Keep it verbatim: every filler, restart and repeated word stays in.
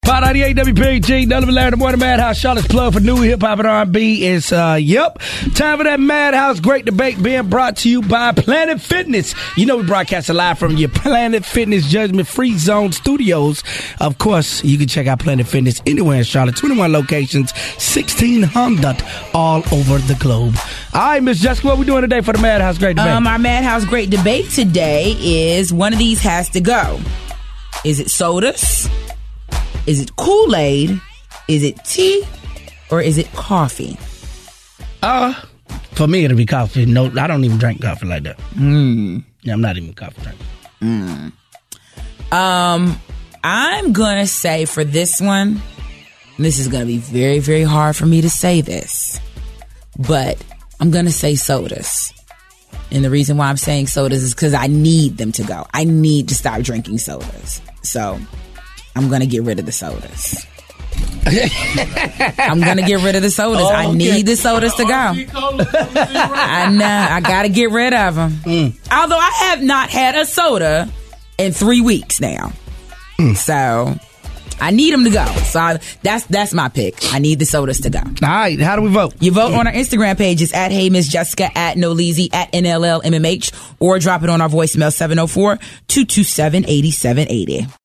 Pod ninety-eight W P G, Nothing but Larry the Morning Madhouse. Charlotte's plug for new hip hop and R and B is, uh, yep. Time for that Madhouse Great Debate being brought to you by Planet Fitness. You know we broadcast live from your Planet Fitness Judgment Free Zone studios. Of course, you can check out Planet Fitness anywhere in Charlotte. twenty-one locations, sixteen hundred all over the globe. All right, Miss Jessica, what we doing today for the Madhouse Great Debate? Um, our Madhouse Great Debate today is one of these has to go. Is it sodas? Is it Kool-Aid? Is it tea? Or is it coffee? Uh, for me, it'll be coffee. No, I don't even drink coffee like that. Mm. Yeah, I'm not even a coffee drinker. Mm. Um, I'm going to say for this one, this is going to be very, very hard for me to say this, but I'm going to say sodas. And the reason why I'm saying sodas is because I need them to go. I need to stop drinking sodas. So I'm going to get rid of the sodas. I'm going to get rid of the sodas. Oh, okay. I need the sodas to go. I know. I got to get rid of them. Mm. Although I have not had a soda in three weeks now. Mm. So I need them to go. So I, that's that's my pick. I need the sodas to go. All right. How do we vote? You vote on our Instagram page. It's at Hey Miss Jessica, at Nolizzi, at N L L M M H, or drop it on our voicemail seven oh four, two two seven, eight seven eight oh.